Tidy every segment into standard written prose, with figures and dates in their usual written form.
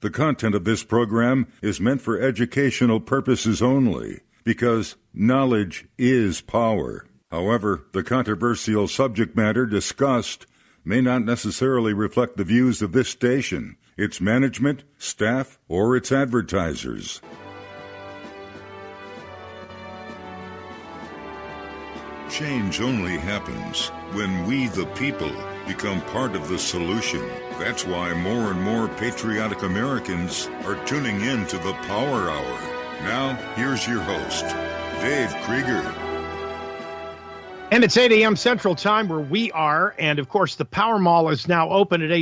The content of this program is meant for educational purposes only, because knowledge is power. However, the controversial subject matter discussed may not necessarily reflect the views of this station, its management, staff, or its advertisers. Change only happens when we, the people, become part of the solution. That's why more and more patriotic Americans are tuning in to the Power Hour. Now, here's your host, Dave Krieger. And it's 8 a.m. Central Time where we are. And, of course, the Power Mall is now open at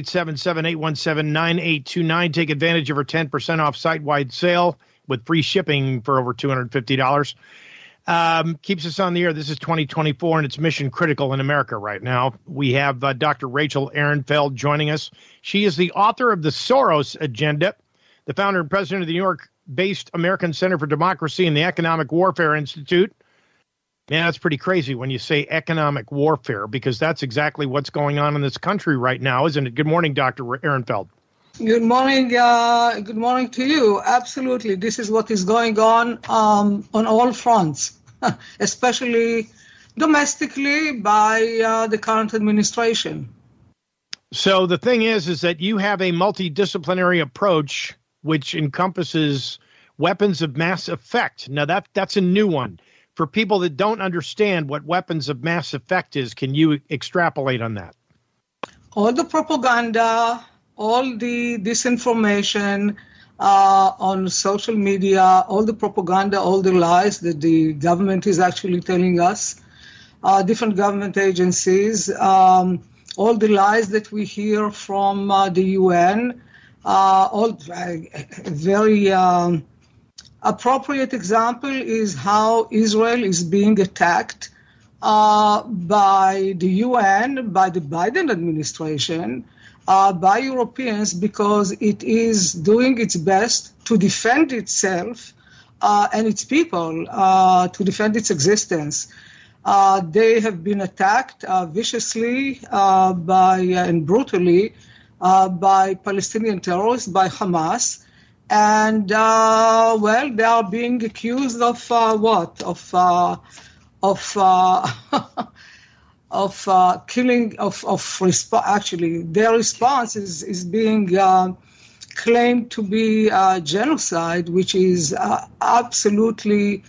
877-817-9829. Take advantage of our 10% off site-wide sale with free shipping for over $250. Keeps us on the air. This is 2024, and it's mission critical in America right now. We have Dr. Rachel Ehrenfeld joining us. She is the author of The Soros Agenda, the founder and president of the New York-based American Center for Democracy and the Economic Warfare Institute. Man, that's pretty crazy when you say economic warfare, because that's exactly what's going on in this country right now, isn't it? Good morning, Dr. Ehrenfeld. Good morning. Good morning to you. Absolutely. This is what is going on all fronts, especially domestically by the current administration. So the thing is that you have a multidisciplinary approach which encompasses weapons of mass effect. Now, that's a new one. For people that don't understand what weapons of mass effect is, can you extrapolate on that? All the propaganda, all the disinformation on social media, all the propaganda, all the lies that the government is actually telling us, different government agencies, all the lies that we hear from the UN, all very appropriate example is how Israel is being attacked by the UN, by the Biden administration, by Europeans, because it is doing its best to defend itself and its people, to defend its existence. They have been attacked viciously and brutally by Palestinian terrorists, by Hamas. And, they are being accused of what? Of killing, actually, their response is being claimed to be genocide, which is absolutely,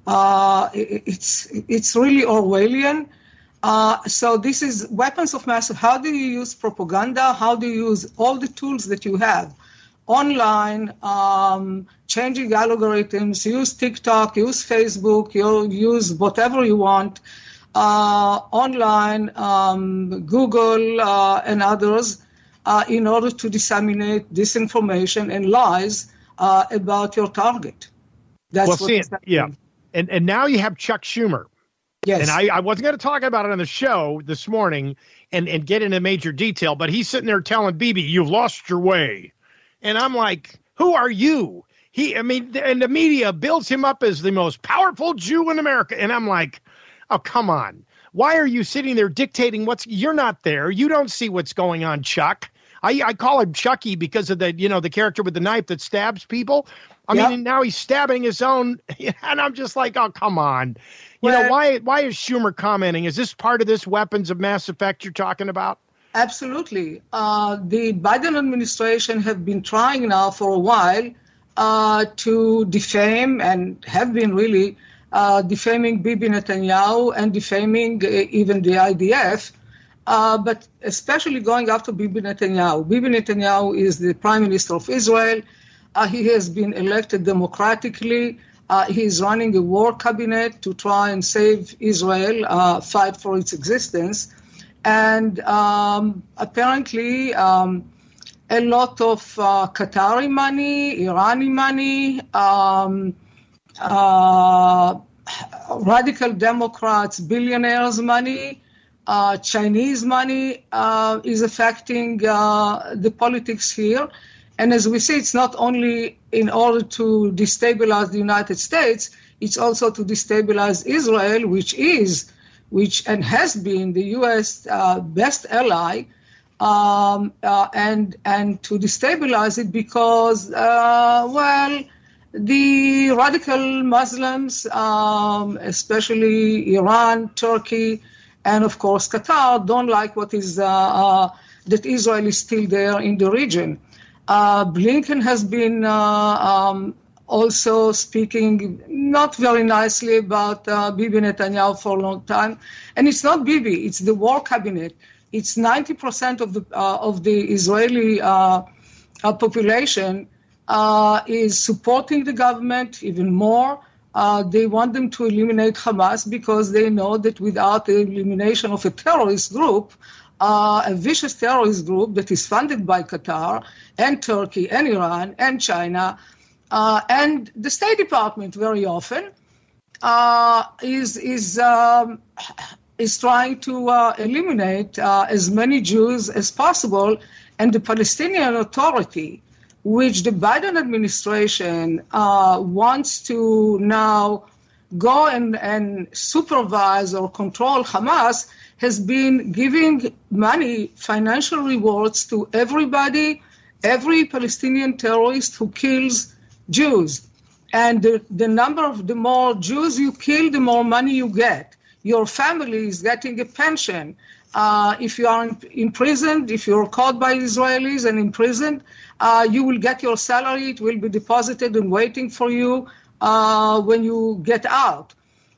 it's really Orwellian. So this is weapons of mass. How do you use propaganda? How do you use all the tools that you have? Online, changing algorithms, use TikTok, use Facebook, use whatever you want, online, Google, and others, in order to disseminate disinformation and lies about your target. That's yeah. And now you have Chuck Schumer. Yes. And I wasn't going to talk about it on the show this morning and get into major detail, but he's sitting there telling Bibi, you've lost your way. And I'm like, who are you? And the media builds him up as the most powerful Jew in America. And I'm like, oh, come on. Why are you sitting there dictating you're not there. You don't see what's going on, Chuck. I call him Chucky because of the character with the knife that stabs people. I mean, now he's stabbing his own. And I'm just like, oh, come on. Why is Schumer commenting? Is this part of this weapons of mass effect you're talking about? Absolutely. The Biden administration have been trying now for a while to defame, and have been really defaming Bibi Netanyahu and defaming even the IDF, but especially going after Bibi Netanyahu. Bibi Netanyahu is the Prime Minister of Israel. He has been elected democratically. He is running a war cabinet to try and save Israel, fight for its existence. And apparently a lot of Qatari money, Irani money, radical Democrats, billionaires' money, Chinese money is affecting the politics here. And as we see, it's not only in order to destabilize the United States, it's also to destabilize Israel, which has been the U.S. Best ally and to destabilize it because, the radical Muslims, especially Iran, Turkey, and of course Qatar, don't like what is that Israel is still there in the region. Blinken has been also speaking not very nicely about Bibi Netanyahu for a long time, and it's not Bibi; it's the war cabinet. It's 90% of the Israeli population is supporting the government even more. They want them to eliminate Hamas because they know that without the elimination of a terrorist group, a vicious terrorist group that is funded by Qatar and Turkey and Iran and China and the State Department very often is trying to eliminate as many Jews as possible, and the Palestinian Authority, which the Biden administration wants to now go and supervise or control Hamas, has been giving money, financial rewards to everybody, every Palestinian terrorist who kills Jews. And the more Jews you kill, the more money you get. Your family is getting a pension. If you are imprisoned, if you're caught by Israelis and imprisoned, you will get your salary. It will be deposited and waiting for you when you get out.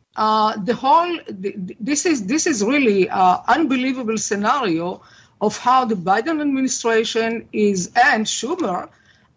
This is really an unbelievable scenario of how the Biden administration is, and Schumer.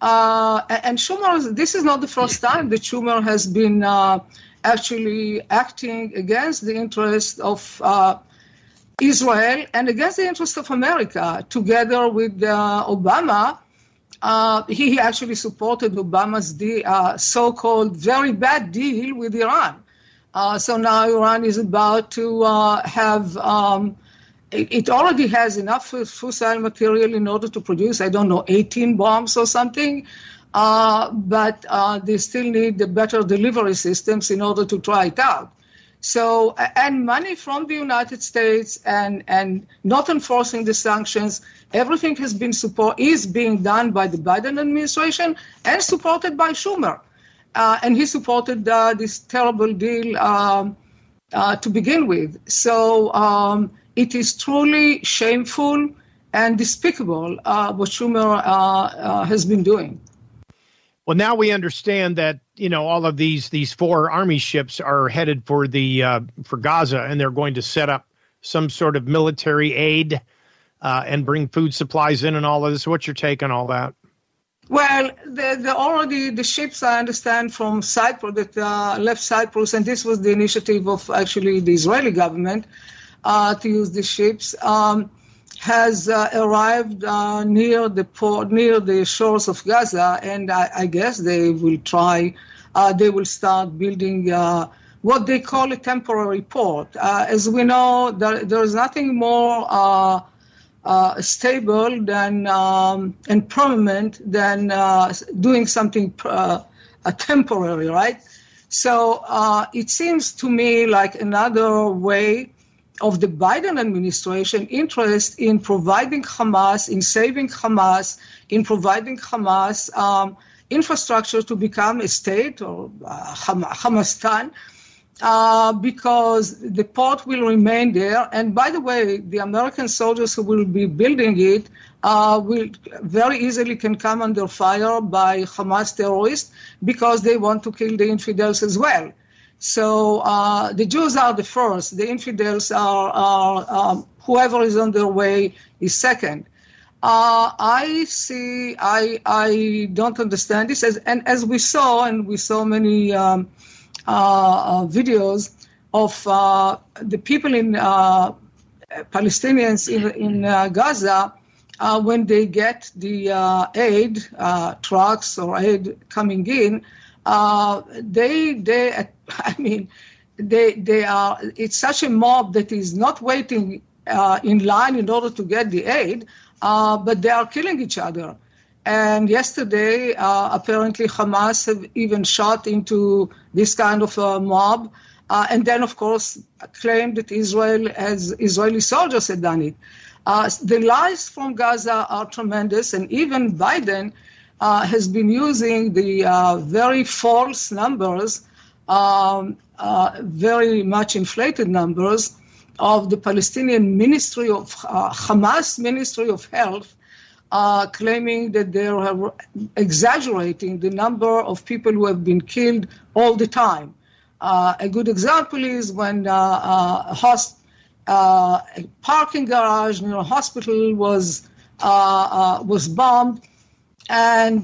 This is not the first time that Schumer has been actually acting against the interest of Israel and against the interest of America. Together with Obama, he actually supported Obama's so-called very bad deal with Iran. So now Iran is about to have, it already has enough fissile material in order to produce, 18 bombs or something. But they still need the better delivery systems in order to try it out. So, and money from the United States and not enforcing the sanctions, everything is being done by the Biden administration and supported by Schumer. And he supported this terrible deal to begin with. So it is truly shameful and despicable what Schumer has been doing. Well, now we understand that, all of these 4 army ships are headed for Gaza, and they're going to set up some sort of military aid and bring food supplies in and all of this. What's your take on all that? Well, the ships, I understand, from Cyprus that left Cyprus, and this was the initiative of actually the Israeli government to use the ships, has arrived near the shores of Gaza, and I guess they will start building what they call a temporary port. As we know, there is nothing more stable than and permanent than doing something temporary, right? So it seems to me like another way of the Biden administration interest in providing Hamas, in saving Hamas, in providing Hamas infrastructure to become a state or Hamastan, because the port will remain there. And by the way, the American soldiers who will be building it will very easily can come under fire by Hamas terrorists because they want to kill the infidels as well. So the Jews are the first. The infidels are whoever is on their way is second. I don't understand this. As we saw many videos of the people in Palestinians in Gaza when they get the aid trucks or aid coming in. They are. It's such a mob that is not waiting in line in order to get the aid, but they are killing each other. And yesterday, apparently, Hamas have even shot into this kind of a mob, and then, of course, claimed that Israeli soldiers had done it. The lies from Gaza are tremendous, and even Biden has been using the very false numbers, very much inflated numbers of the Palestinian Ministry of Hamas Ministry of Health, claiming that they are exaggerating the number of people who have been killed all the time. A good example is when a parking garage near a hospital was bombed, and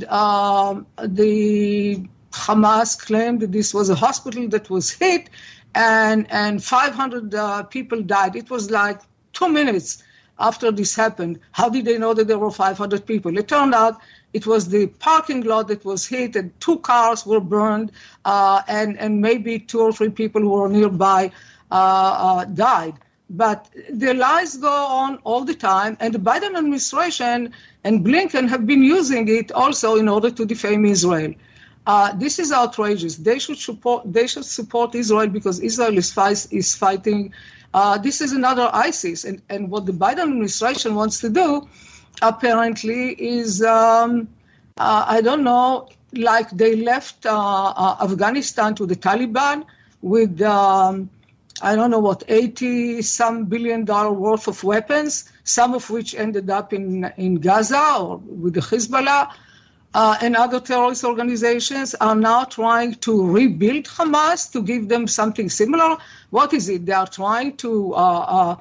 the Hamas claimed that this was a hospital that was hit, and 500 people died. It was like 2 minutes after this happened. How did they know that there were 500 people? It turned out it was the parking lot that was hit, and 2 cars were burned, and maybe 2 or 3 people who were nearby died. But the lies go on all the time, and the Biden administration and Blinken have been using it also in order to defame Israel. This is outrageous. They should support Israel because Israel is fighting. This is another ISIS, and what the Biden administration wants to do, apparently, is I don't know, like they left Afghanistan to the Taliban with I don't know what, $80-some billion worth of weapons, some of which ended up in Gaza or with the Hezbollah. And other terrorist organizations are now trying to rebuild Hamas to give them something similar. What is it? They are trying to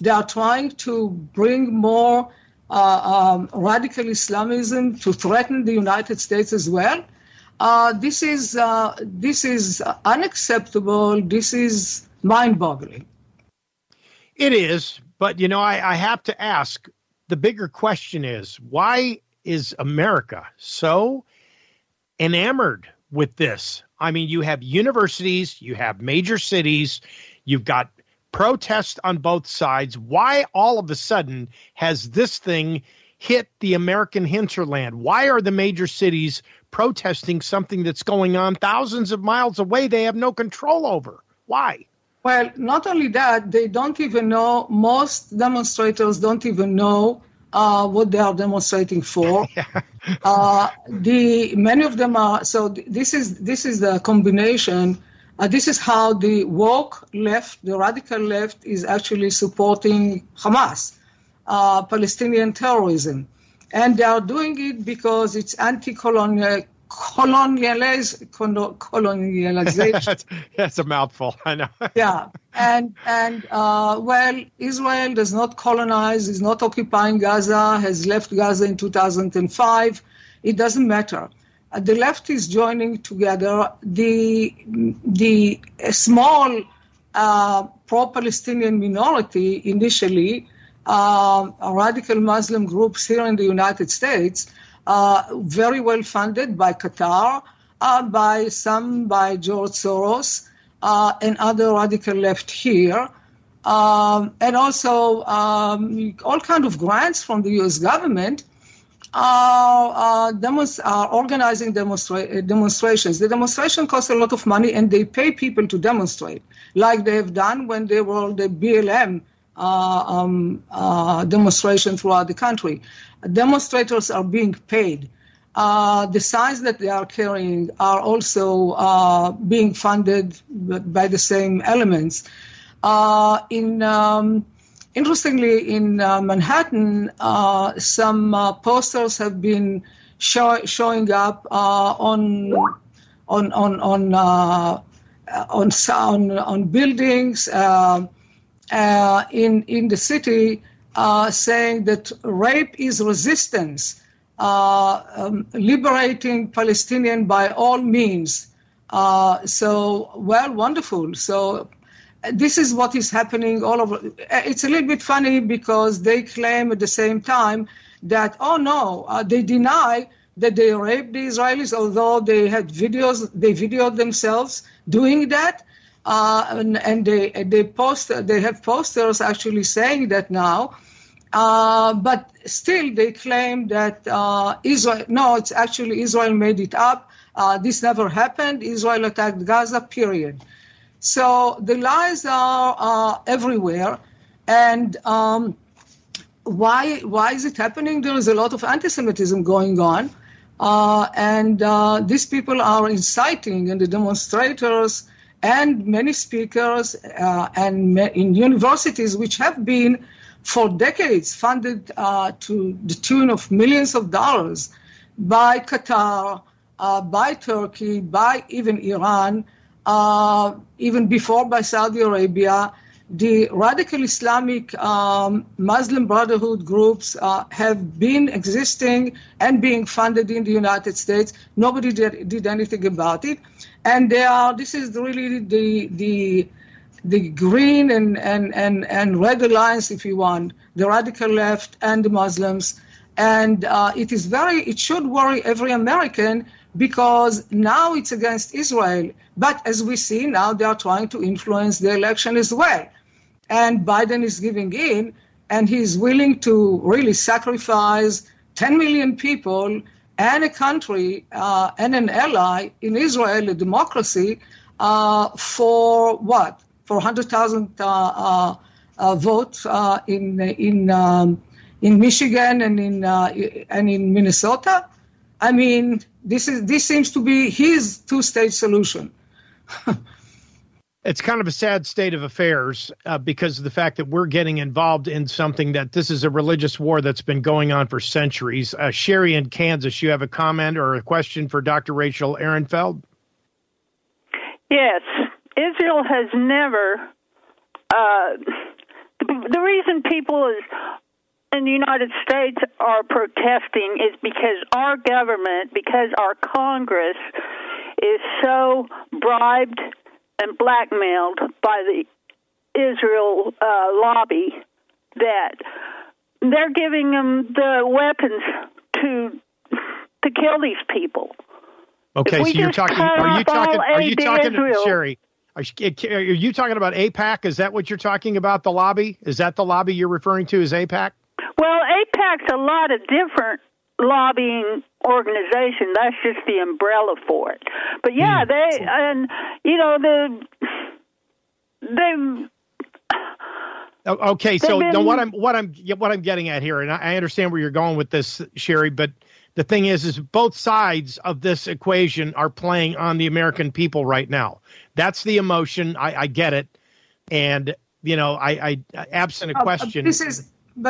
bring more radical Islamism to threaten the United States as well. This is unacceptable. This is mind-boggling. It is, but I have to ask. The bigger question is why is America so enamored with this? I mean, you have universities, you have major cities, you've got protests on both sides. Why all of a sudden has this thing hit the American hinterland? Why are the major cities protesting something that's going on thousands of miles away they have no control over? Why? Well, not only that, they don't even know, most demonstrators don't even know what they are demonstrating for. Many of them are. So this is the combination. This is how the woke left, the radical left, is actually supporting Hamas, Palestinian terrorism, and they are doing it because it's anti-colonialization. That's a mouthful, I know. Yeah, and well, Israel does not colonize, is not occupying Gaza, has left Gaza in 2005. It doesn't matter. The left is joining together. The small pro-Palestinian minority initially, radical Muslim groups here in the United States, very well funded by Qatar, by George Soros, and other radical left here, and also all kind of grants from the U.S. government are organizing demonstrations. The demonstration costs a lot of money, and they pay people to demonstrate, like they have done when they were the BLM demonstration throughout the country. Demonstrators are being paid. The signs that they are carrying are also being funded by the same elements. Interestingly, in Manhattan, some posters have been showing up on buildings in the city, saying that rape is resistance, liberating Palestinian by all means. Wonderful. So this is what is happening all over. It's a little bit funny because they claim at the same time that, they deny that they raped the Israelis, although they had videos, they videoed themselves doing that. And they have posters actually saying that now. But still they claim that it's actually Israel made it up. This never happened. Israel attacked Gaza, period. So the lies are everywhere. And why is it happening? There is a lot of anti-Semitism going on, and these people are inciting, and the demonstrators and many speakers and in universities which have been for decades funded to the tune of millions of dollars by Qatar, by Turkey, by even Iran, even before by Saudi Arabia. The radical Islamic Muslim Brotherhood groups have been existing and being funded in the United States. Nobody did anything about it. And this is really the green and red alliance, if you want, the radical left and the Muslims. And it should worry every American, because now it's against Israel. But as we see now, they are trying to influence the election as well. And Biden is giving in, and he's willing to really sacrifice 10 million people and a country and an ally in Israel, a democracy, for what? For 100,000 votes in Michigan and in Minnesota. I mean, this seems to be his two-state solution. It's kind of a sad state of affairs because of the fact that we're getting involved in something that this is a religious war that's been going on for centuries. Sherry in Kansas, you have a comment or a question for Dr. Rachel Ehrenfeld? Yes. Israel has never, the reason people in the United States are protesting is because our government, because our Congress is so bribed and blackmailed by the Israel lobby that they're giving them the weapons to kill these people. Okay, so you're talking. Are you talking, Sherry? Are you talking about AIPAC? Is that what you're talking about? The lobby? Is that the lobby you're referring to as AIPAC? Well, AIPAC's a lot of different lobbying organization. That's just the umbrella for it. But yeah, Okay, so what I'm getting at here, and I understand where you're going with this, Sherry, but the thing is both sides of this equation are playing on the American people right now. That's the emotion. I get it, and I absent a question. This is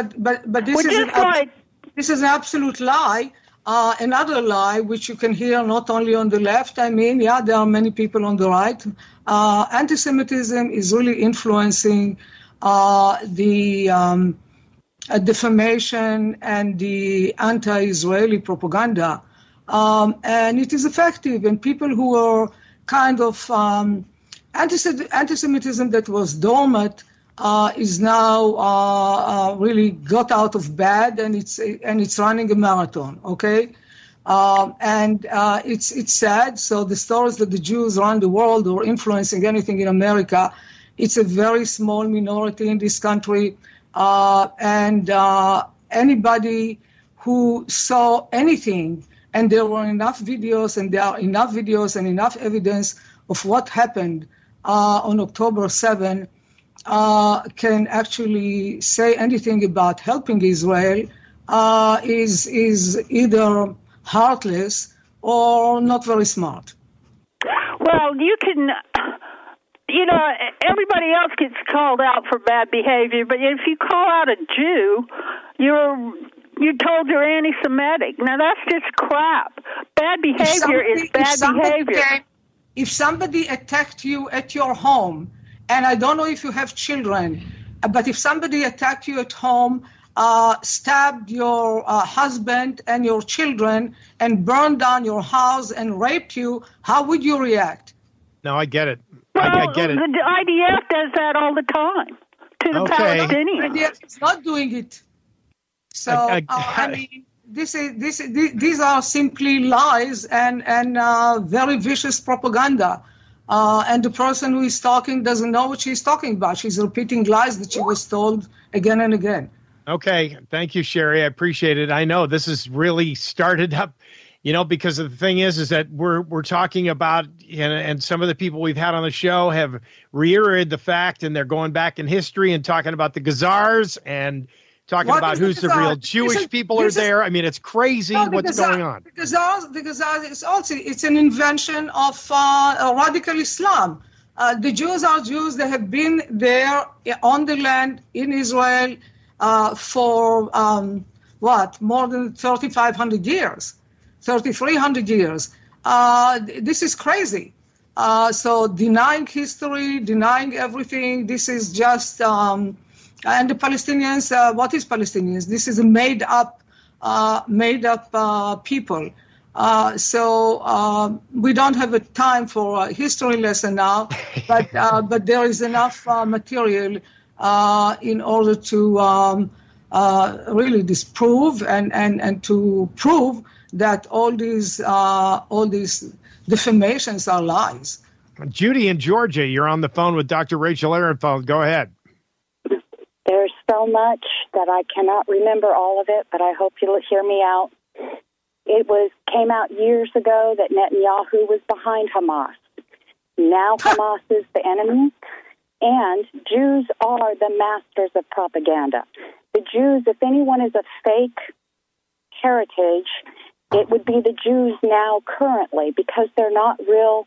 an absolute lie. Another lie, which you can hear not only on the left. I mean, yeah, there are many people on the right. Anti-Semitism is really influencing the defamation and the anti-Israeli propaganda. And it is effective. And people who are kind of anti-Semitism that was dormant is now really got out of bed, and it's running a marathon. Okay, and it's sad. So the stories that the Jews around the world are influencing anything in America, it's a very small minority in this country, and anybody who saw anything, and there were enough videos, and there are enough videos and enough evidence of what happened on October 7. Can actually say anything about helping Israel is either heartless or not very smart. Well, you can, everybody else gets called out for bad behavior, but if you call out a Jew, you're told you're anti-Semitic. Now, that's just crap. Bad behavior is bad behavior. If somebody attacked you at your home, and I don't know if you have children, but if somebody attacked you at home, stabbed your husband and your children, and burned down your house and raped you, how would you react? No, I get it. Well, I get it. The IDF does that all the time to the Palestinians. The IDF is not doing it. So, I mean, these are simply lies and very vicious propaganda. And the person who is talking doesn't know what she's talking about. She's repeating lies that she was told again and again. Okay. Thank you, Sherry. I appreciate it. I know this has really started up, because the thing is that we're talking about, and some of the people we've had on the show have reiterated the fact, and they're going back in history and talking about the Khazars and talking about who's the real Jewish people are there. I mean, it's crazy what's going on. Because it's an invention of radical Islam. The Jews are Jews. They have been there on the land in Israel for more than 3,500 years, 3,300 years. This is crazy. So denying history, denying everything, this is just, and the Palestinians, what is Palestinians? This is a made up people. So we don't have a time for a history lesson now, but there is enough material in order to really disprove and to prove that all these defamations are lies. Judy in Georgia, you're on the phone with Dr. Rachel Ehrenfeld. Go ahead. There's so much that I cannot remember all of it, but I hope you'll hear me out. It came out years ago that Netanyahu was behind Hamas. Now Hamas is the enemy, and Jews are the masters of propaganda. The Jews, if anyone is a fake heritage, it would be the Jews now currently, because they're not real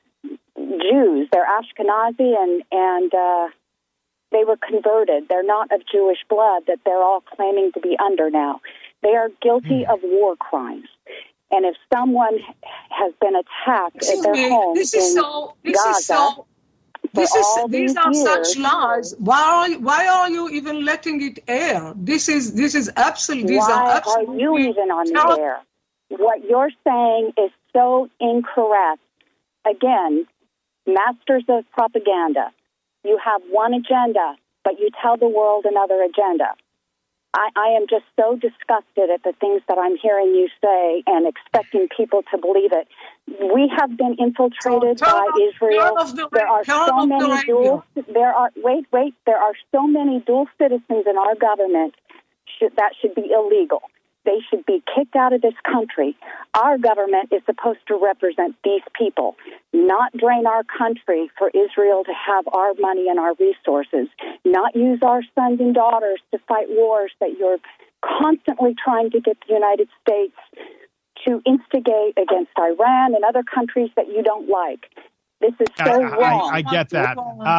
Jews. They're Ashkenazi and they were converted. They're not of Jewish blood that they're all claiming to be under now. They are guilty of war crimes. And if someone has been attacked at their home in Gaza, these are such lies. Why are you even letting it air? This is absolutely. Why are you even on the air? What you're saying is so incorrect. Again, masters of propaganda. You have one agenda, but you tell the world another agenda. I am just so disgusted at the things that I'm hearing you say and expecting people to believe it. We have been infiltrated by Israel. There are so many there are so many dual citizens in our government that should be illegal. They should be kicked out of this country. Our government is supposed to represent these people, not drain our country for Israel to have our money and our resources, not use our sons and daughters to fight wars that you're constantly trying to get the United States to instigate against Iran and other countries that you don't like. This is so wrong. I get that.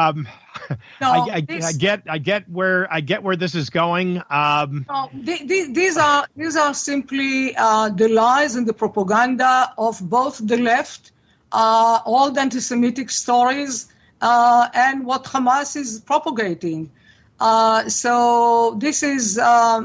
I get where this is going. These are simply the lies and the propaganda of both the left, all the anti-Semitic stories, and what Hamas is propagating. So this is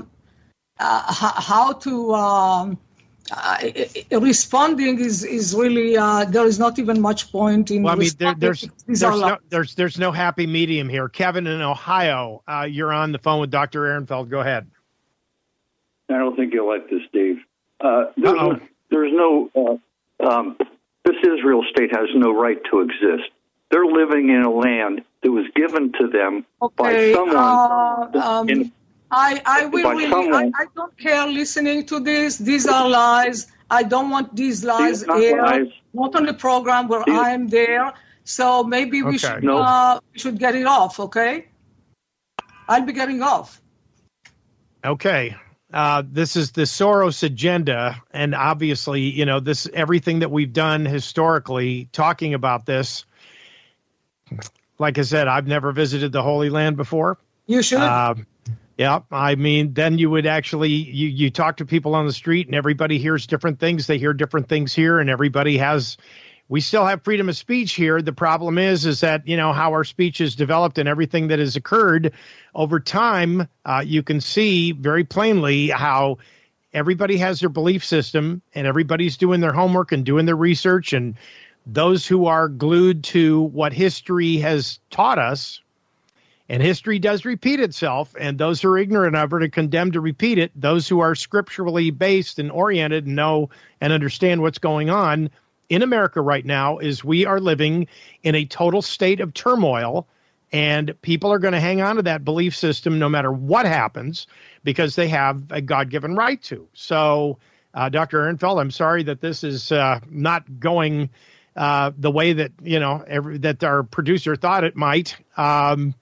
how to. Responding is really there is not even much point in. Well, I mean, there's no happy medium here. Kevin in Ohio, you're on the phone with Dr. Ehrenfeld. Go ahead. I don't think you'll like this, Dave. There's no. This Israel state has no right to exist. They're living in a land that was given to them by someone. I don't care listening to this. These are lies. I don't want these lies aired. Not on the program where I'm there. So maybe we should get it off, okay? I'll be getting off. Okay. This is the Soros agenda, and obviously, this everything that we've done historically talking about this. Like I said, I've never visited the Holy Land before. You should. Yeah, I mean, then you would actually, you talk to people on the street and everybody hears different things. They hear different things here, and we still have freedom of speech here. The problem is that, how our speech is developed and everything that has occurred over time, you can see very plainly how everybody has their belief system and everybody's doing their homework and doing their research. And those who are glued to what history has taught us, and history does repeat itself, and those who are ignorant of it are condemned to repeat it. Those who are scripturally based and oriented and know and understand what's going on in America right now is we are living in a total state of turmoil, and people are going to hang on to that belief system no matter what happens because they have a God-given right to. So, Dr. Ehrenfeld, I'm sorry that this is not going the way that, that our producer thought it might.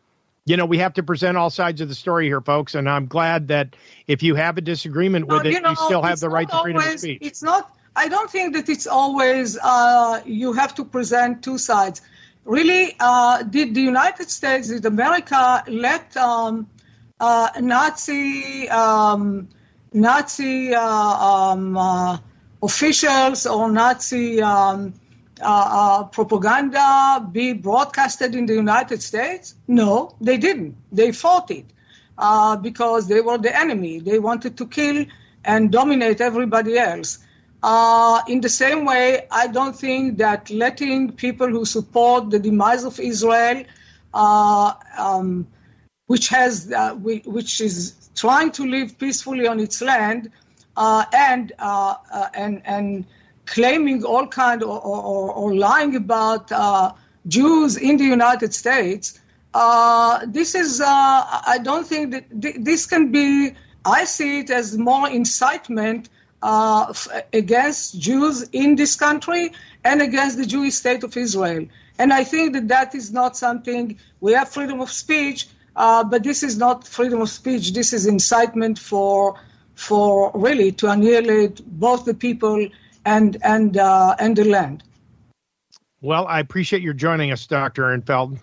We have to present all sides of the story here, folks, and I'm glad that if you have a disagreement with it, you still have the right to freedom of speech. It's not. I don't think that it's always you have to present two sides. Really, did the United States, did America let Nazi officials or Nazi propaganda be broadcasted in the United States? No, they didn't. They fought it because they were the enemy. They wanted to kill and dominate everybody else. In the same way, I don't think that letting people who support the demise of Israel, which is trying to live peacefully on its land, and claiming all kind or lying about Jews in the United States, this is I don't think that this can be. I see it as more incitement against Jews in this country and against the Jewish state of Israel. And I think that is not something. We have freedom of speech, but this is not freedom of speech. This is incitement for really to annihilate both the people and the land. Well, I appreciate your joining us, Dr. Ehrenfeld.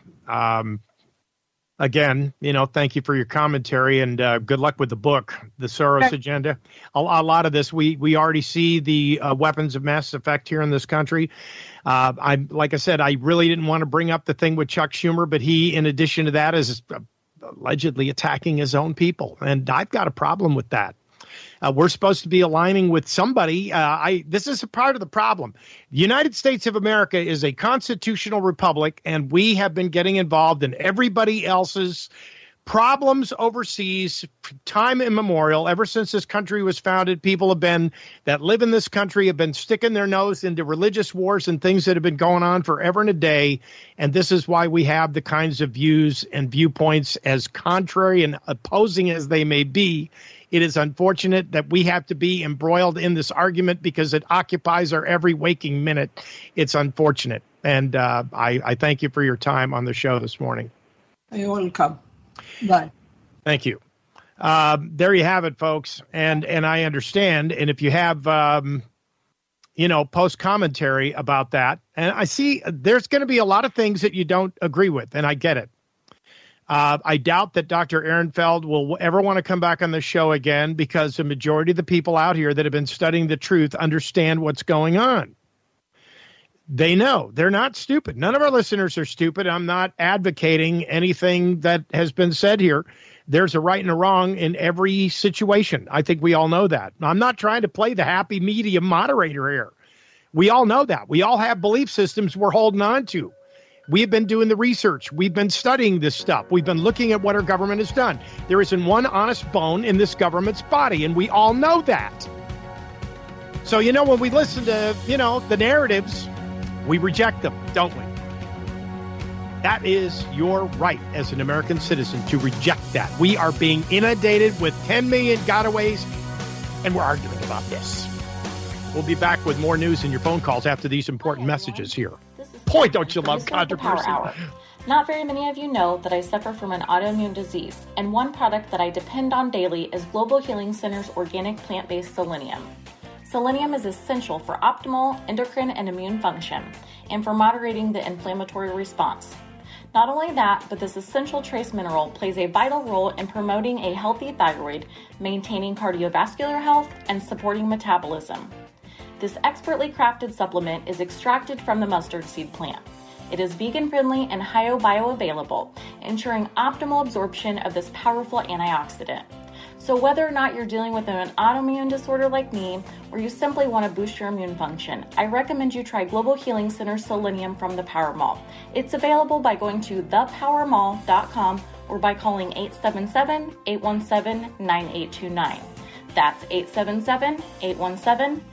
Again, thank you for your commentary, and good luck with the book, The Soros Agenda. A lot of this, we already see the weapons of mass effect here in this country. Like I said, I really didn't want to bring up the thing with Chuck Schumer, but he, in addition to that, is allegedly attacking his own people, and I've got a problem with that. We're supposed to be aligning with somebody. This is a part of the problem. The United States of America is a constitutional republic, and we have been getting involved in everybody else's problems overseas, time immemorial. Ever since this country was founded, people that live in this country have been sticking their nose into religious wars and things that have been going on forever and a day. And this is why we have the kinds of views and viewpoints, as contrary and opposing as they may be. It is unfortunate that we have to be embroiled in this argument because it occupies our every waking minute. It's unfortunate. And I thank you for your time on the show this morning. You're welcome. Bye. Thank you. There you have it, folks. And I understand. And if you have, post commentary about that, and I see there's going to be a lot of things that you don't agree with, and I get it. I doubt that Dr. Ehrenfeld will ever want to come back on the show again, because the majority of the people out here that have been studying the truth understand what's going on. They know. They're not stupid. None of our listeners are stupid. I'm not advocating anything that has been said here. There's a right and a wrong in every situation. I think we all know that. I'm not trying to play the happy medium moderator here. We all know that. We all have belief systems we're holding on to. We have been doing the research. We've been studying this stuff. We've been looking at what our government has done. There isn't one honest bone in this government's body, and we all know that. So, when we listen to, the narratives, we reject them, don't we? That is your right as an American citizen to reject that. We are being inundated with 10 million gotaways, and we're arguing about this. We'll be back with more news and your phone calls after these important messages here. Boy, don't you love controversy. Not very many of you know that I suffer from an autoimmune disease, and one product that I depend on daily is Global Healing Center's organic plant-based selenium. Selenium is essential for optimal endocrine and immune function, and for moderating the inflammatory response. Not only that, but this essential trace mineral plays a vital role in promoting a healthy thyroid, maintaining cardiovascular health, and supporting metabolism. This expertly crafted supplement is extracted from the mustard seed plant. It is vegan-friendly and bioavailable, ensuring optimal absorption of this powerful antioxidant. So whether or not you're dealing with an autoimmune disorder like me, or you simply want to boost your immune function, I recommend you try Global Healing Center Selenium from the Power Mall. It's available by going to thepowermall.com or by calling 877-817-9829. That's 877-817-9829.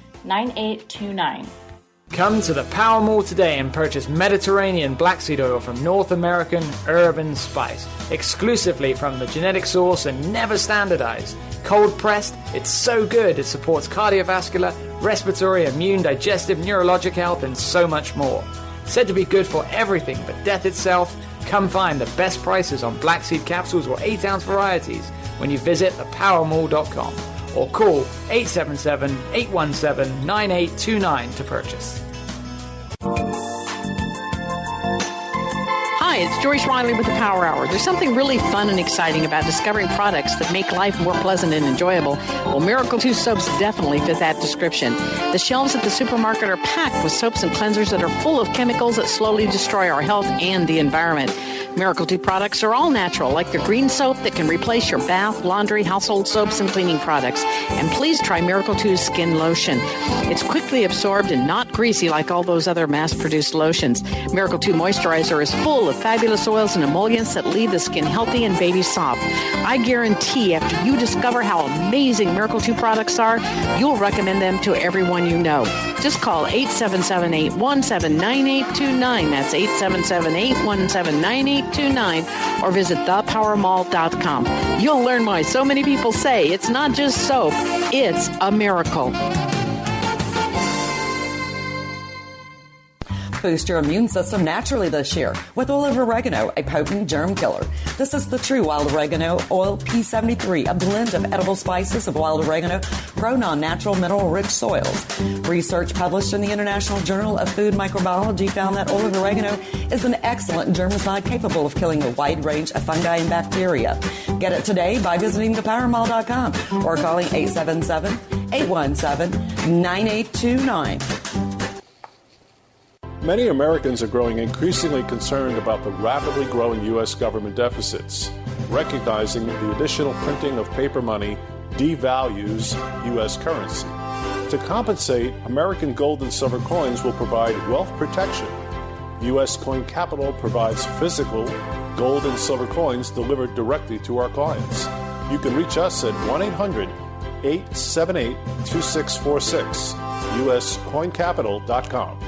Come to the Power Mall today and purchase Mediterranean black seed oil from North American Urban Spice, exclusively from the genetic source and never standardized. Cold pressed, it's so good it supports cardiovascular, respiratory, immune, digestive, neurologic health, and so much more. Said to be good for everything but death itself, Come find the best prices on black seed capsules or 8-ounce varieties when you visit thepowermall.com or call 877-817-9829 to purchase. Hi, it's Joyce Riley with the Power Hour. There's something really fun and exciting about discovering products that make life more pleasant and enjoyable. Well, Miracle 2 soaps definitely fit that description. The shelves at the supermarket are packed with soaps and cleansers that are full of chemicals that slowly destroy our health and the environment. Miracle 2 products are all natural, like the green soap that can replace your bath, laundry, household soaps, and cleaning products. And please try Miracle 2's skin lotion. It's quickly absorbed and not greasy like all those other mass-produced lotions. Miracle 2 moisturizer is full of fabulous oils and emollients that leave the skin healthy and baby soft. I guarantee after you discover how amazing Miracle 2 products are, you'll recommend them to everyone you know. Just call 877-817-9829. That's 877-817-9829. Or visit thepowermall.com. You'll learn why so many people say it's not just soap, it's a miracle. Boost your immune system naturally this year with olive oregano, a potent germ killer. This is the true wild oregano oil P73, a blend of edible spices of wild oregano grown on natural mineral-rich soils. Research published in the International Journal of Food Microbiology found that olive oregano is an excellent germicide capable of killing a wide range of fungi and bacteria. Get it today by visiting thepowermall.com or calling 877-817-9829. Many Americans are growing increasingly concerned about the rapidly growing U.S. government deficits, recognizing the additional printing of paper money devalues U.S. currency. To compensate, American gold and silver coins will provide wealth protection. U.S. Coin Capital provides physical gold and silver coins delivered directly to our clients. You can reach us at 1-800-878-2646, uscoincapital.com.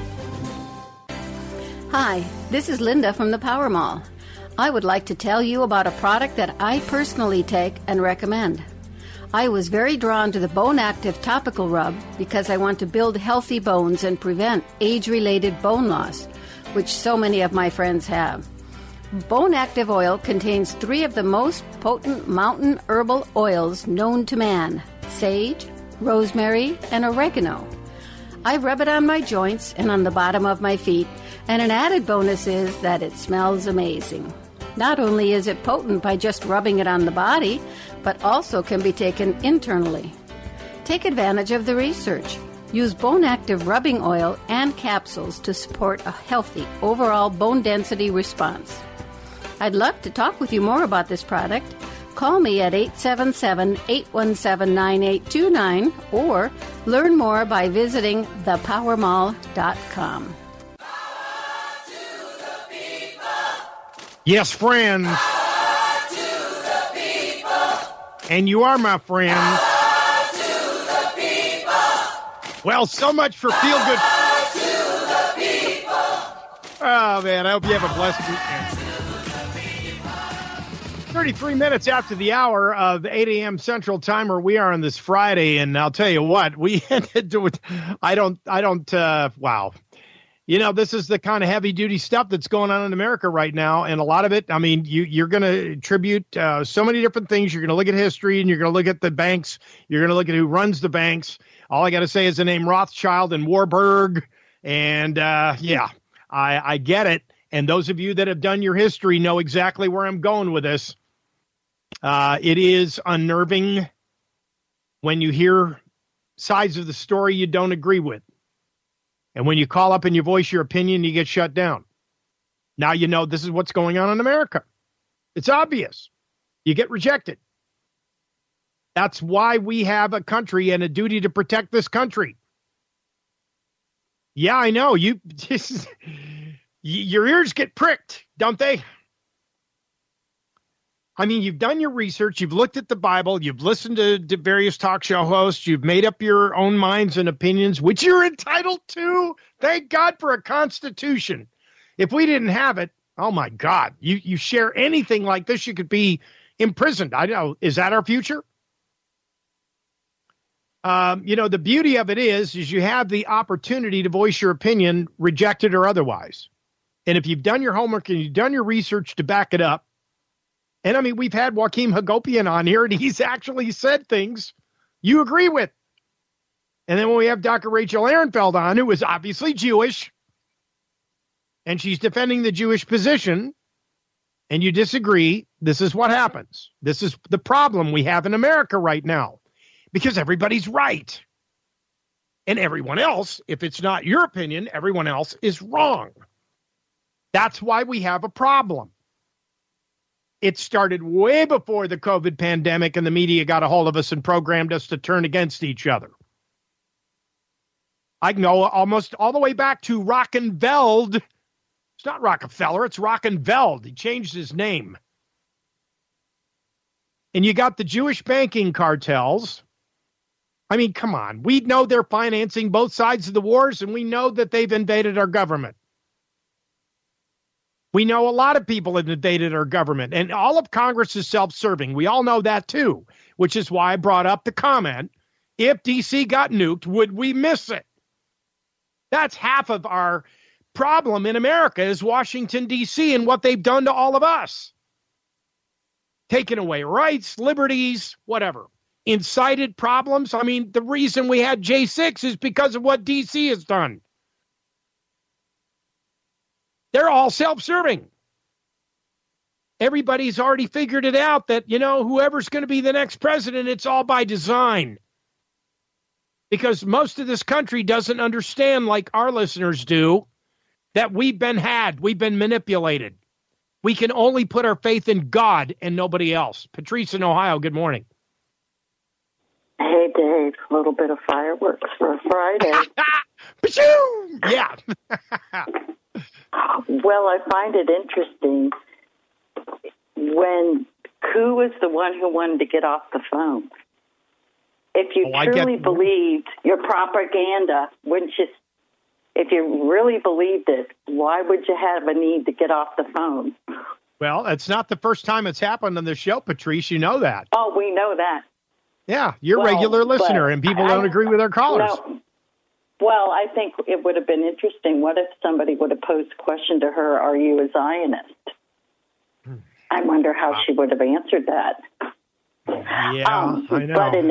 Hi, this is Linda from the Power Mall. I would like to tell you about a product that I personally take and recommend. I was very drawn to the Bone Active Topical Rub because I want to build healthy bones and prevent age-related bone loss, which so many of my friends have. Bone Active Oil contains 3 of the most potent mountain herbal oils known to man: sage, rosemary, and oregano. I rub it on my joints and on the bottom of my feet, and an added bonus is that it smells amazing. Not only is it potent by just rubbing it on the body, but also can be taken internally. Take advantage of the research. Use Bone Active rubbing oil and capsules to support a healthy overall bone density response. I'd love to talk with you more about this product. Call me at 877-817-9829 or learn more by visiting thepowermall.com. Yes, friends. And you are my friends. Well, so much for Feel Good. Oh, man, I hope you have a blessed weekend. 33 minutes after the hour of 8 a.m. Central Time, where we are on this Friday, and I'll tell you what, we ended with, wow. You know, this is the kind of heavy-duty stuff that's going on in America right now, and a lot of it, I mean, you're going to attribute so many different things. You're going to look at history, and you're going to look at the banks. You're going to look at who runs the banks. All I got to say is the name Rothschild and Warburg, and I get it. And those of you that have done your history know exactly where I'm going with this. It is unnerving when you hear sides of the story you don't agree with. And when you call up and you voice your opinion, you get shut down. Now you know this is what's going on in America. It's obvious. You get rejected. That's why we have a country and a duty to protect this country. Yeah, I know. Your ears get pricked, don't they? I mean, you've done your research, you've looked at the Bible, you've listened to various talk show hosts, you've made up your own minds and opinions, which you're entitled to. Thank God for a Constitution. If we didn't have it, oh my God, you share anything like this, you could be imprisoned. I know. Is that our future? The beauty of it is you have the opportunity to voice your opinion, rejected or otherwise. And if you've done your homework and you've done your research to back it up, and I mean, we've had Joaquin Hagopian on here, and he's actually said things you agree with. And then when we have Dr. Rachel Ehrenfeld on, who is obviously Jewish, and she's defending the Jewish position, and you disagree, this is what happens. This is the problem we have in America right now, because everybody's right. And everyone else, if it's not your opinion, everyone else is wrong. That's why we have a problem. It started way before the COVID pandemic and the media got a hold of us and programmed us to turn against each other. I can go almost all the way back to Rockenfeld. It's not Rockefeller, it's Rockenfeld. He changed his name. And you got the Jewish banking cartels. I mean, come on. We know they're financing both sides of the wars, and we know that they've invaded our government. We know a lot of people have invaded our government, and all of Congress is self-serving. We all know that, too, which is why I brought up the comment, if D.C. got nuked, would we miss it? That's half of our problem in America is Washington, D.C. and what they've done to all of us. Taking away rights, liberties, whatever. Incited problems. I mean, the reason we had J6 is because of what D.C. has done. They're all self-serving. Everybody's already figured it out that, you know, whoever's going to be the next president, it's all by design. Because most of this country doesn't understand, like our listeners do, that we've been had, we've been manipulated. We can only put our faith in God and nobody else. Patrice in Ohio, good morning. Hey, Dave, a little bit of fireworks for a Friday. Yeah. Well, I find it interesting when who was the one who wanted to get off the phone? If you truly believed your propaganda, wouldn't you? If you really believed it, why would you have a need to get off the phone? Well, it's not the first time it's happened on the show, Patrice. You know that. Oh, we know that. Yeah, you're a regular listener, and people don't agree with our callers. No. Well, I think it would have been interesting. What if somebody would have posed a question to her, are you a Zionist? I wonder how she would have answered that. Yeah, I know. But in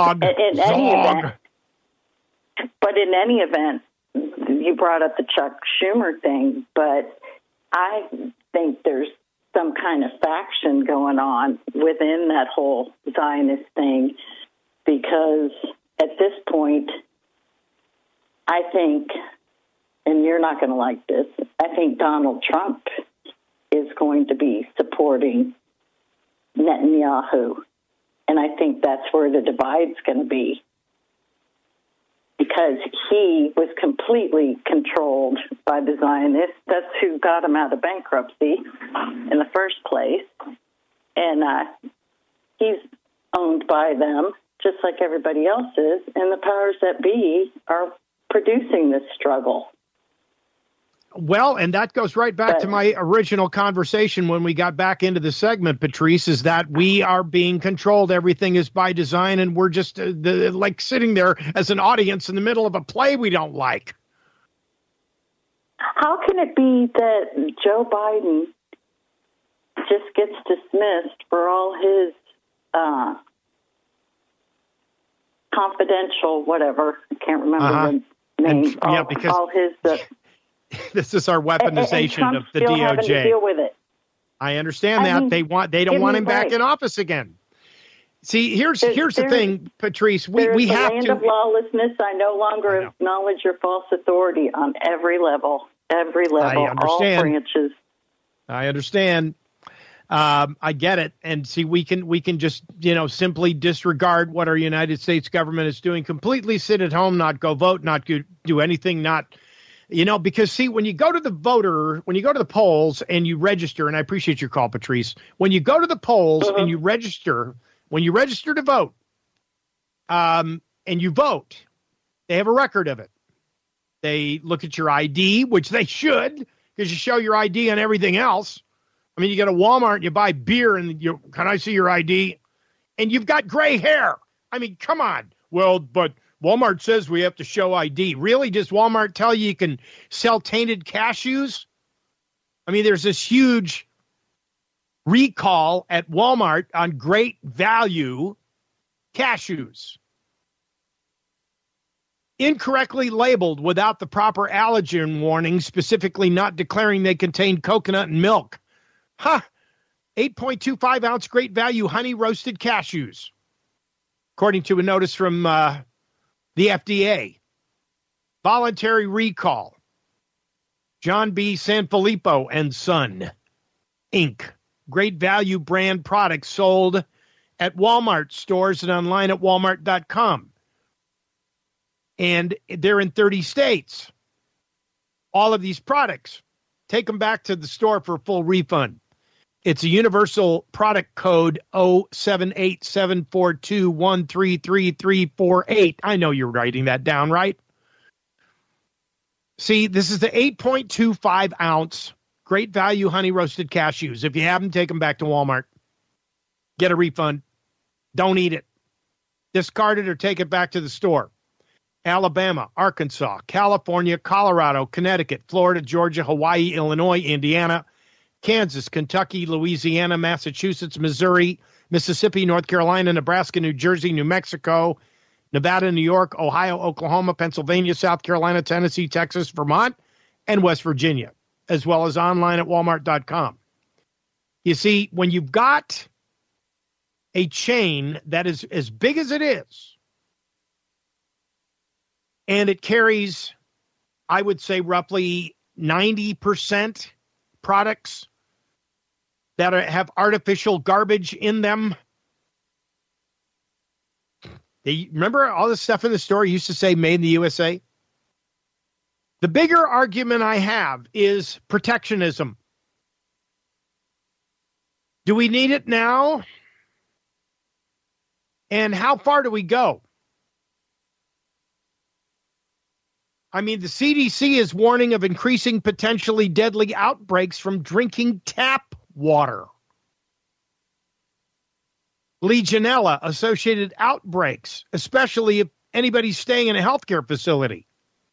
any event, you brought up the Chuck Schumer thing, but I think there's some kind of faction going on within that whole Zionist thing, because at this point, I think, and you're not going to like this, I think Donald Trump is going to be supporting Netanyahu. And I think that's where the divide's going to be, because he was completely controlled by the Zionists. That's who got him out of bankruptcy in the first place. And he's owned by them, just like everybody else is. And the powers that be are producing this struggle. Well, and that goes right back to my original conversation when we got back into the segment, Patrice, is that we are being controlled. Everything is by design, and we're just like sitting there as an audience in the middle of a play we don't like. How can it be that Joe Biden just gets dismissed for all his confidential whatever? I can't remember the name. All his... This is our weaponization of the DOJ. To deal with it. I understand that. They don't want him back in office again. See, here's the thing, Patrice. We have to. Land of lawlessness. I no longer acknowledge your false authority on every level. Every level. I understand. All branches. I understand. I get it. And see, we can just, simply disregard what our United States government is doing. Completely sit at home, not go vote, not do anything, not. Because, see, when you go to the polls and you register, and I appreciate your call, Patrice, when you go to the polls and you register, when you register to vote, and you vote, they have a record of it. They look at your ID, which they should, because you show your ID on everything else. I mean, you go to Walmart and you buy beer and can I see your ID? And you've got gray hair. I mean, come on. Well, but Walmart says we have to show ID. Really? Does Walmart tell you can sell tainted cashews? I mean, there's this huge recall at Walmart on Great Value cashews. Incorrectly labeled without the proper allergen warning, specifically not declaring they contain coconut and milk. 8.25 ounce Great Value honey roasted cashews, according to a notice from the FDA. Voluntary recall. John B. Sanfilippo and Son, Inc. Great Value brand products sold at Walmart stores and online at walmart.com. And they're in 30 states. All of these products, take them back to the store for a full refund. It's a universal product code 0787421333348. I know you're writing that down, right? See, this is the 8.25 ounce Great Value honey roasted cashews. If you haven't, take them back to Walmart. Get a refund. Don't eat it. Discard it or take it back to the store. Alabama, Arkansas, California, Colorado, Connecticut, Florida, Georgia, Hawaii, Illinois, Indiana, Kansas, Kentucky, Louisiana, Massachusetts, Missouri, Mississippi, North Carolina, Nebraska, New Jersey, New Mexico, Nevada, New York, Ohio, Oklahoma, Pennsylvania, South Carolina, Tennessee, Texas, Vermont, and West Virginia, as well as online at walmart.com. You see, when you've got a chain that is as big as it is, and it carries, I would say, roughly 90% products that have artificial garbage in them. Remember all the stuff in the store used to say made in the USA? The bigger argument I have is protectionism. Do we need it now? And how far do we go? I mean, the CDC is warning of increasing potentially deadly outbreaks from drinking tap water. Legionella-associated outbreaks, especially if anybody's staying in a healthcare facility.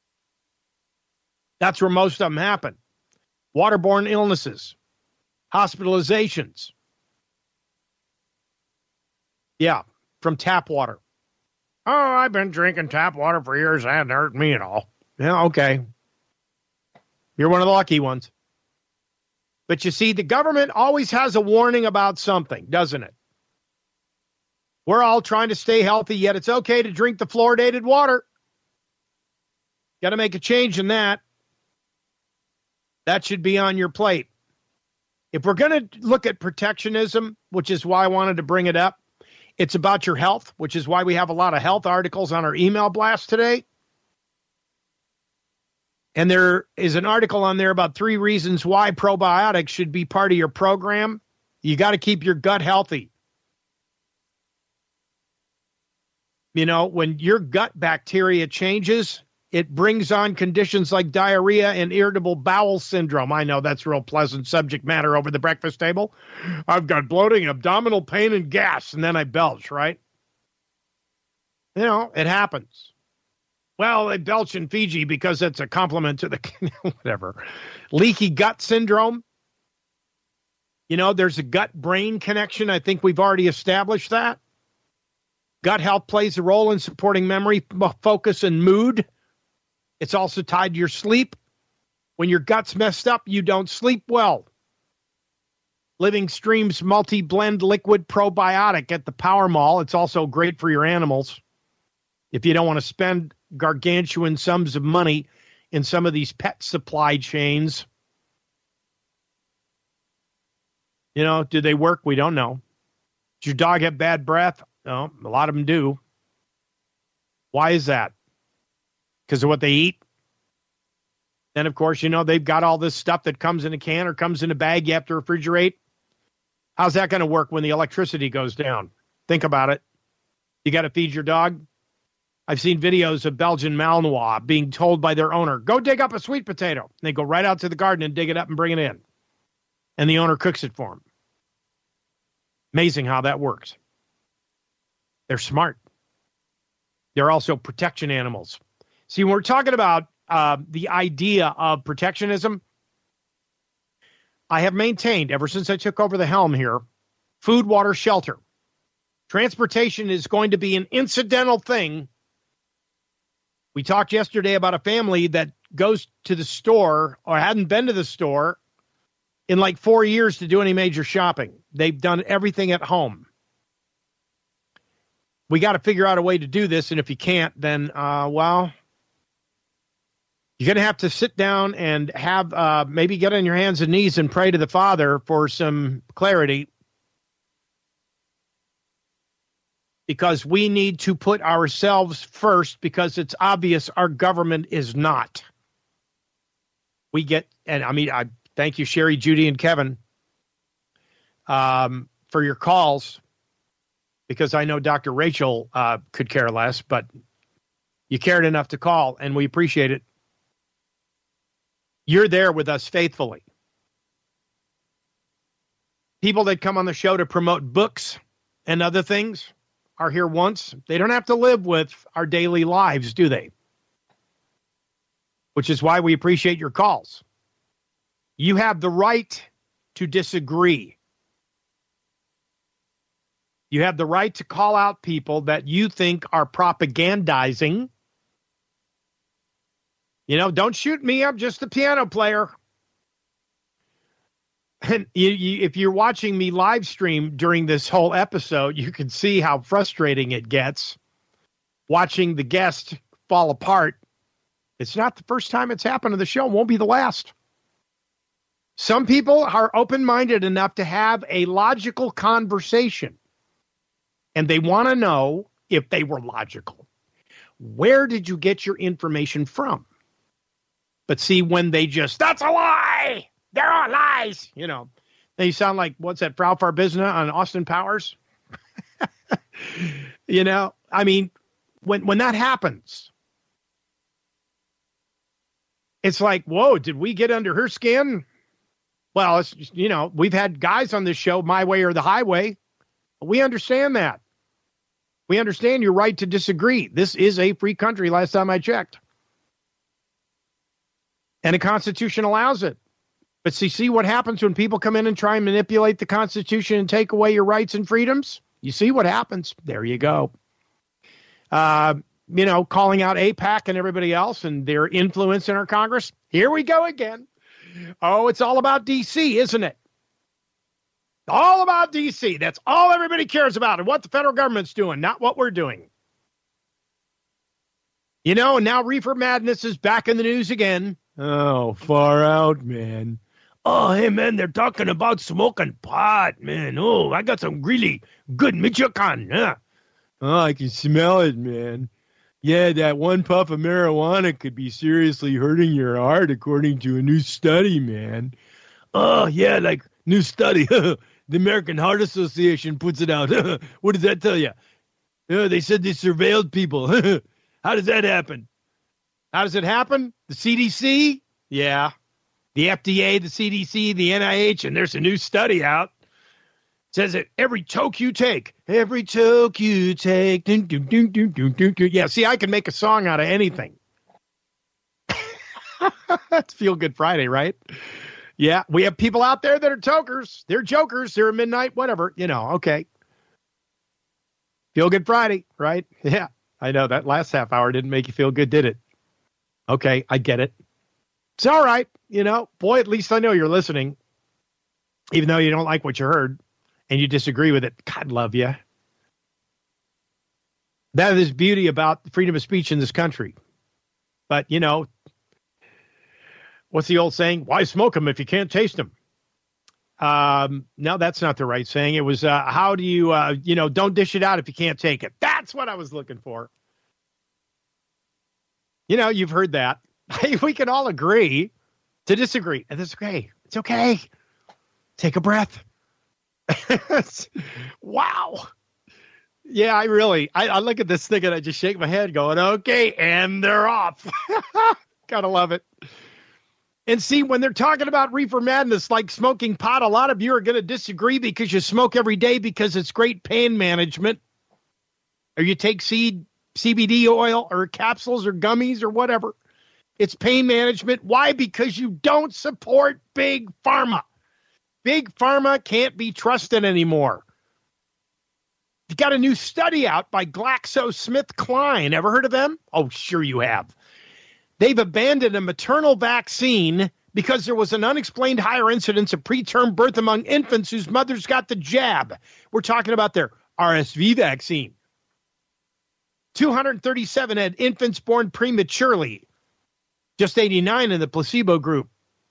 That's where most of them happen. Waterborne illnesses, hospitalizations. Yeah, from tap water. Oh, I've been drinking tap water for years. That hasn't hurt me at all. Yeah, okay. You're one of the lucky ones. But you see, the government always has a warning about something, doesn't it? We're all trying to stay healthy, yet it's okay to drink the fluoridated water. Got to make a change in that. That should be on your plate. If we're going to look at protectionism, which is why I wanted to bring it up, it's about your health, which is why we have a lot of health articles on our email blast today. And there is an article on there about 3 reasons why probiotics should be part of your program. You got to keep your gut healthy. You know, when your gut bacteria changes, it brings on conditions like diarrhea and irritable bowel syndrome. I know that's real pleasant subject matter over the breakfast table. I've got bloating, abdominal pain, and gas, and then I belch, right? You know, it happens. Well, they belch in Fiji because it's a compliment to the, whatever. Leaky gut syndrome. You know, there's a gut-brain connection. I think we've already established that. Gut health plays a role in supporting memory, focus, and mood. It's also tied to your sleep. When your gut's messed up, you don't sleep well. Living Stream's multi-blend liquid probiotic at the Power Mall. It's also great for your animals. If you don't want to spend gargantuan sums of money in some of these pet supply chains. You know, do they work? We don't know. Does your dog have bad breath? No, a lot of them do. Why is that? Because of what they eat? And, of course, you know, they've got all this stuff that comes in a can or comes in a bag you have to refrigerate. How's that going to work when the electricity goes down? Think about it. You got to feed your dog. I've seen videos of Belgian Malinois being told by their owner, go dig up a sweet potato. And they go right out to the garden and dig it up and bring it in. And the owner cooks it for them. Amazing how that works. They're smart. They're also protection animals. See, when we're talking about the idea of protectionism, I have maintained ever since I took over the helm here, food, water, shelter. Transportation is going to be an incidental thing. We talked yesterday about a family that goes to the store or hadn't been to the store in like 4 years to do any major shopping. They've done everything at home. We got to figure out a way to do this, and if you can't, then, well, you're going to have to sit down and have maybe get on your hands and knees and pray to the Father for some clarity, because we need to put ourselves first, because it's obvious our government is not. We get, and I mean, I thank you, Sherry, Judy, and Kevin, for your calls, because I know Dr. Rachel could care less, but you cared enough to call, and we appreciate it. You're there with us faithfully. People that come on the show to promote books and other things are here once. They don't have to live with our daily lives, do they? Which is why we appreciate your calls. You have the right to disagree. You have the right to call out people that you think are propagandizing. You know, don't shoot me. I'm just a piano player. And if you're watching me live stream during this whole episode, you can see how frustrating it gets watching the guest fall apart. It's not the first time it's happened to the show. It won't be the last. Some people are open-minded enough to have a logical conversation, and they want to know if they were logical. Where did you get your information from? But see, when they just, that's a lie! They're all lies! You know, they sound like, what's that, Frau Farbizna on Austin Powers? You know, I mean, when that happens, it's like, whoa, did we get under her skin? Well, it's, you know, we've had guys on this show, my way or the highway. We understand that. We understand your right to disagree. This is a free country, last time I checked. And the Constitution allows it. But see what happens when people come in and try and manipulate the Constitution and take away your rights and freedoms? You see what happens. There you go. You know, calling out AIPAC and everybody else and their influence in our Congress. Here we go again. Oh, it's all about D.C., isn't it? All about D.C. That's all everybody cares about, and what the federal government's doing, not what we're doing. You know, and now Reefer Madness is back in the news again. Oh, far out, man. Oh, hey, man, they're talking about smoking pot, man. Oh, I got some really good Michoacan. Huh? Oh, I can smell it, man. Yeah, that one puff of marijuana could be seriously hurting your heart, according to a new study, man. Oh, yeah, like, new study. The American Heart Association puts it out. What does that tell you? They said they surveilled people. How does that happen? How does it happen? The CDC? Yeah. The FDA, the CDC, the NIH, and there's a new study out. It says that every toke you take. Dun, dun, dun, dun, dun, dun, dun. Yeah, see, I can make a song out of anything. That's Feel Good Friday, right? Yeah, we have people out there that are tokers. They're jokers. They're midnight, whatever. You know, okay. Feel Good Friday, right? Yeah, I know that last half hour didn't make you feel good, did it? Okay, I get it. It's all right. You know, boy, at least I know you're listening, even though you don't like what you heard and you disagree with it. God love you. That is beauty about freedom of speech in this country. But, you know, what's the old saying? Why smoke them if you can't taste them? No, that's not the right saying. It was, how do you, you know, don't dish it out if you can't take it. That's what I was looking for. You know, you've heard that. We can all agree to disagree. And that's okay. It's okay. Take a breath. Wow. Yeah, I look at this thing and I just shake my head going, okay, and they're off. Gotta love it. And see, when they're talking about reefer madness, like smoking pot, a lot of you are going to disagree because you smoke every day because it's great pain management. Or you take CBD oil or capsules or gummies or whatever. It's pain management. Why? Because you don't support big pharma. Big Pharma can't be trusted anymore. You got a new study out by GlaxoSmithKline. Ever heard of them? Oh, sure you have. They've abandoned a maternal vaccine because there was an unexplained higher incidence of preterm birth among infants whose mothers got the jab. We're talking about their RSV vaccine. 237 had infants born prematurely, just 89 in the placebo group.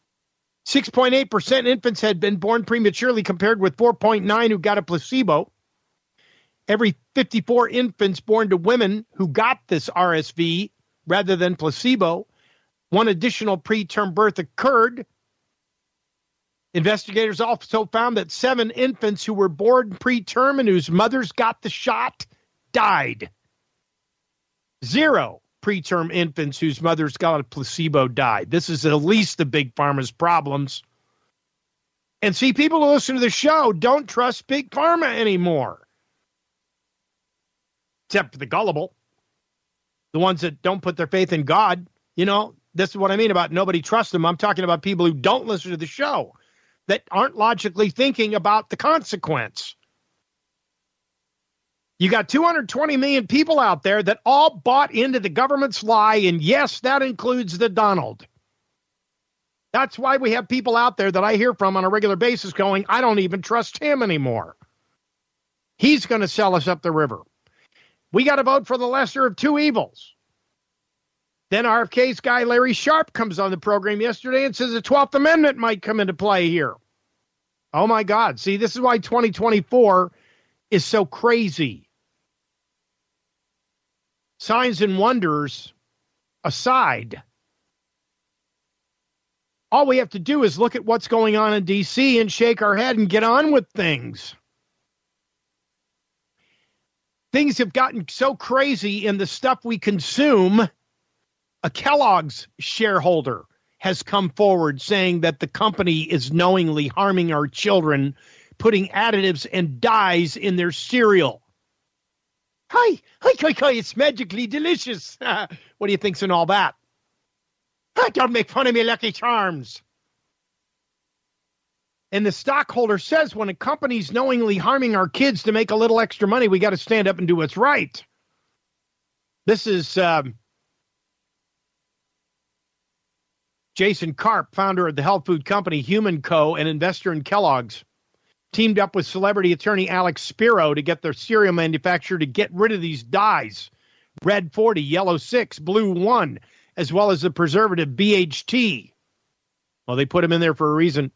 6.8% infants had been born prematurely compared with 4.9 who got a placebo. Every 54 infants born to women who got this RSV rather than placebo, one additional preterm birth occurred. Investigators also found that 7 infants who were born preterm and whose mothers got the shot died. 0 preterm infants whose mothers got a placebo died. This is at least the Big Pharma's problems. And see, people who listen to the show don't trust Big Pharma anymore. Except for the gullible. The ones that don't put their faith in God. You know, this is what I mean about nobody trusts them. I'm talking about people who don't listen to the show, that aren't logically thinking about the consequence. You got 220 million people out there that all bought into the government's lie, and yes, that includes the Donald. That's why we have people out there that I hear from on a regular basis going, I don't even trust him anymore. He's going to sell us up the river. We got to vote for the lesser of two evils. Then RFK's guy Larry Sharp comes on the program yesterday and says the 12th Amendment might come into play here. Oh, my God. See, this is why 2024 is so crazy. Signs and wonders aside, all we have to do is look at what's going on in D.C. and shake our head and get on with things. Things have gotten so crazy in the stuff we consume. A Kellogg's shareholder has come forward saying that the company is knowingly harming our children, putting additives and dyes in their cereal. Hi, it's magically delicious. What do you think's in all that? Don't make fun of me, Lucky Charms. And the stockholder says when a company's knowingly harming our kids to make a little extra money, we got to stand up and do what's right. This is Jason Karp, founder of the health food company Human Co. and investor in Kellogg's, teamed up with celebrity attorney Alex Spiro to get their cereal manufacturer to get rid of these dyes, red 40, yellow 6, blue 1, as well as the preservative BHT. Well, they put them in there for a reason.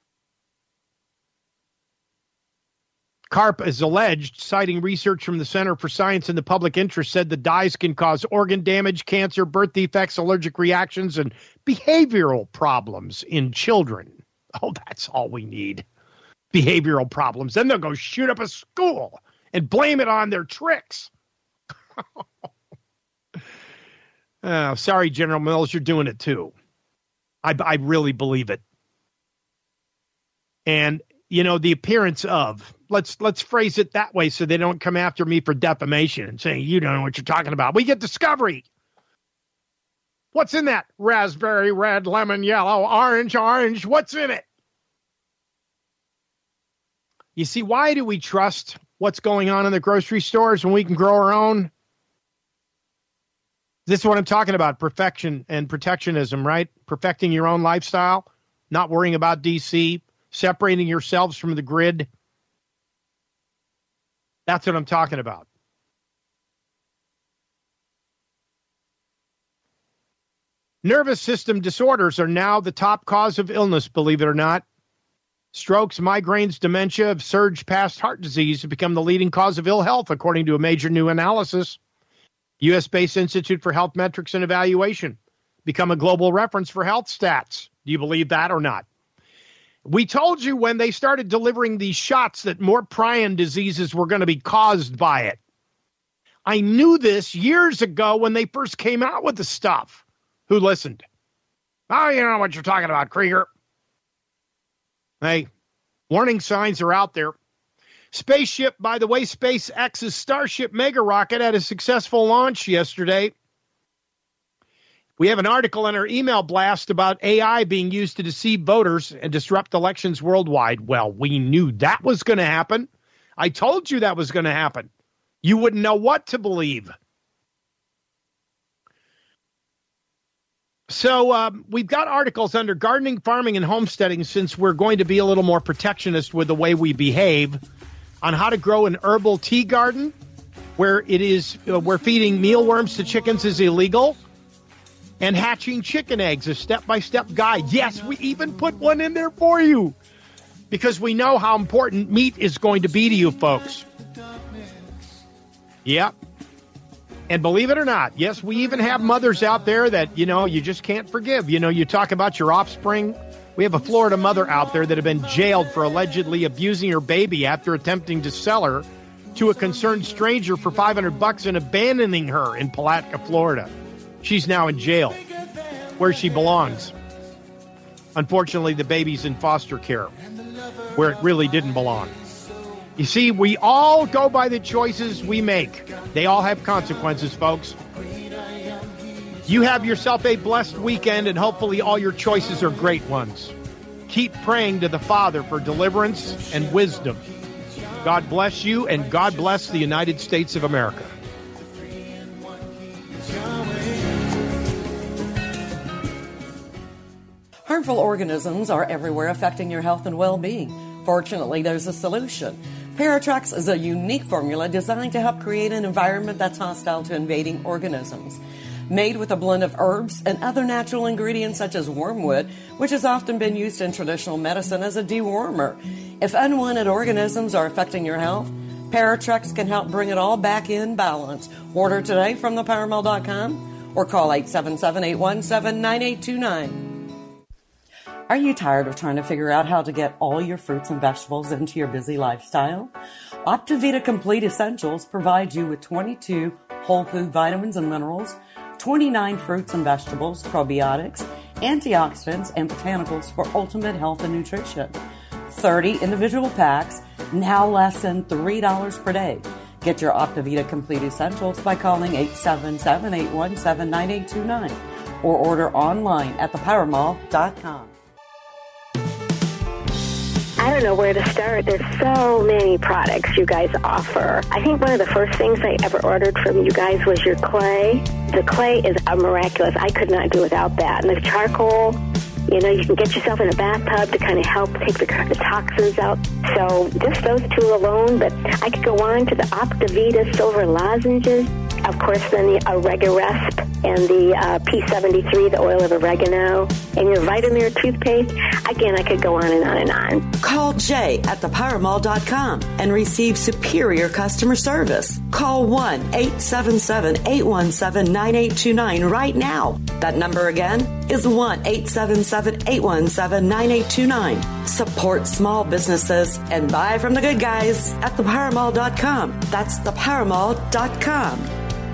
Karp, as alleged, citing research from the Center for Science in the Public Interest, said the dyes can cause organ damage, cancer, birth defects, allergic reactions, and behavioral problems in children. Oh, that's all we need. Behavioral problems. Then they'll go shoot up a school and blame it on their tricks. Oh, sorry, General Mills, you're doing it too. I really believe it. And, you know, the appearance of, let's phrase it that way so they don't come after me for defamation and saying, you don't know what you're talking about. We get Discovery. What's in that? Raspberry, red, lemon, yellow, orange. What's in it? You see, why do we trust what's going on in the grocery stores when we can grow our own? This is what I'm talking about, perfection and protectionism, right? Perfecting your own lifestyle, not worrying about D.C., separating yourselves from the grid. That's what I'm talking about. Nervous system disorders are now the top cause of illness, believe it or not. Strokes, migraines, dementia have surged past heart disease to become the leading cause of ill health, according to a major new analysis. U.S.-based Institute for Health Metrics and Evaluation become a global reference for health stats. Do you believe that or not? We told you when they started delivering these shots that more prion diseases were going to be caused by it. I knew this years ago when they first came out with the stuff. Who listened? Oh, you know what you're talking about, Krieger. Hey, warning signs are out there. Spaceship, by the way, SpaceX's Starship mega rocket had a successful launch yesterday. We have an article in our email blast about AI being used to deceive voters and disrupt elections worldwide. Well, we knew that was going to happen. I told you that was going to happen. You wouldn't know what to believe. So we've got articles under gardening, farming, and homesteading, since we're going to be a little more protectionist with the way we behave, on how to grow an herbal tea garden where it is where feeding mealworms to chickens is illegal, and hatching chicken eggs, a step-by-step guide. Yes, we even put one in there for you because we know how important meat is going to be to you folks. Yep. And believe it or not, yes, we even have mothers out there that, you just can't forgive. You talk about your offspring. We have a Florida mother out there that had been jailed for allegedly abusing her baby after attempting to sell her to a concerned stranger for $500 and abandoning her in Palatka, Florida. She's now in jail, where she belongs. Unfortunately, the baby's in foster care, where it really didn't belong. You see, we all go by the choices we make. They all have consequences, folks. You have yourself a blessed weekend, and hopefully all your choices are great ones. Keep praying to the Father for deliverance and wisdom. God bless you, and God bless the United States of America. Harmful organisms are everywhere, affecting your health and well-being. Fortunately, there's a solution. Paratrex is a unique formula designed to help create an environment that's hostile to invading organisms. Made with a blend of herbs and other natural ingredients such as wormwood, which has often been used in traditional medicine as a dewormer. If unwanted organisms are affecting your health, Paratrex can help bring it all back in balance. Order today from thepowermall.com or call 877-817-9829. Are you tired of trying to figure out how to get all your fruits and vegetables into your busy lifestyle? OptiVita Complete Essentials provides you with 22 whole food vitamins and minerals, 29 fruits and vegetables, probiotics, antioxidants, and botanicals for ultimate health and nutrition. 30 individual packs, now less than $3 per day. Get your OptiVita Complete Essentials by calling 877-817-9829 or order online at thepowermall.com. I don't know where to start. There's so many products you guys offer. I think one of the first things I ever ordered from you guys was your clay. The clay is miraculous. I could not do without that. And the charcoal, you can get yourself in a bathtub to kind of help take the toxins out. So just those two alone, but I could go on to the OptiVita silver lozenges. Of course, then the Oregaresp and the P73, the oil of oregano, and your Vitamir toothpaste. Again, I could go on and on and on. Call Jay at thepowermall.com and receive superior customer service. Call 1-877-817-9829 right now. That number again is 1-877-817-9829. Support small businesses and buy from the good guys at thepowermall.com. That's thepowermall.com.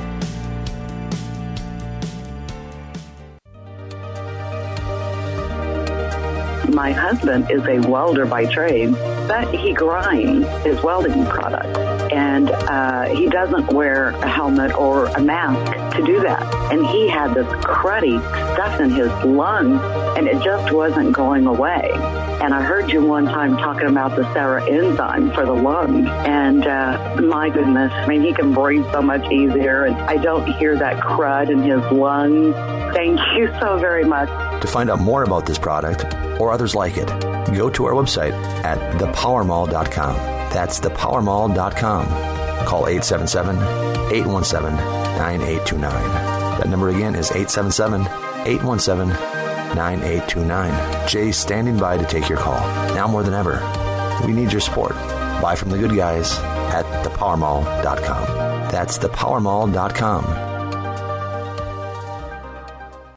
My husband is a welder by trade, but he grinds his welding product. And he doesn't wear a helmet or a mask to do that. And he had this cruddy stuff in his lungs, and it just wasn't going away. And I heard you one time talking about the Sarah enzyme for the lungs. And my goodness, he can breathe so much easier. And I don't hear that crud in his lungs. Thank you so very much. To find out more about this product or others like it, go to our website at thepowermall.com. That's thepowermall.com. Call 877-817-9829. That number again is 877-817-9829. Jay's standing by to take your call. Now more than ever, we need your support. Buy from the good guys at thepowermall.com. That's thepowermall.com.